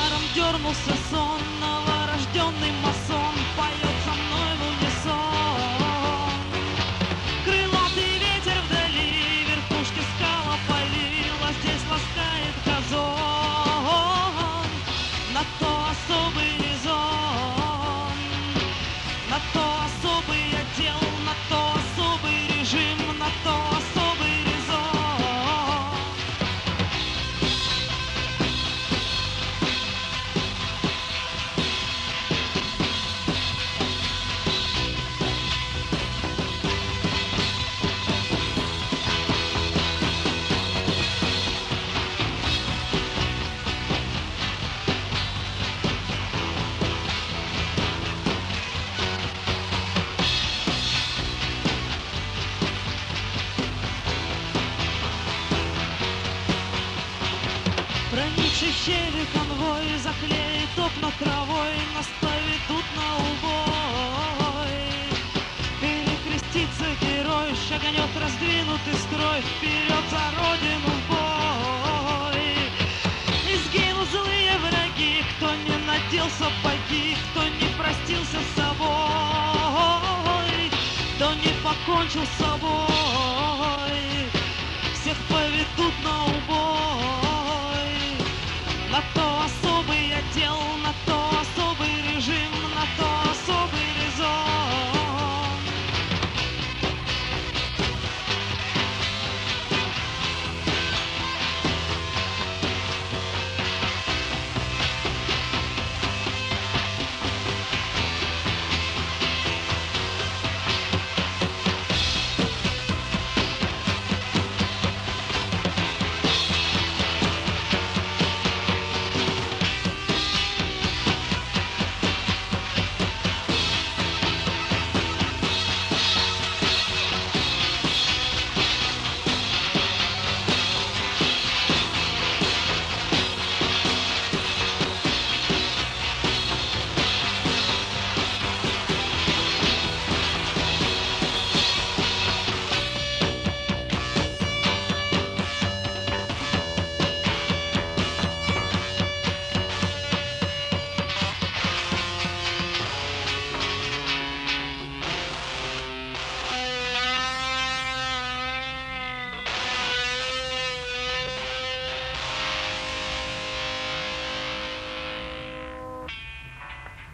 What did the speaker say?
жаром дернулся сон, новорожденный масон поет со мной в унисон. Крылатый ветер вдали, верхушки скал опалил, а здесь ласкает газон. На то особый резон, на то особый отдел, на то особый режим, на то особый резон. Проникший в щели конвой заклеит окна травой, нас поведут на убой. Перекрестится герой, шагнет раздвинутый строй, вперед за родину в бой. И сгинут злые враги, кто не надел сапоги, кто не простился с собой, кто не покончил с собой.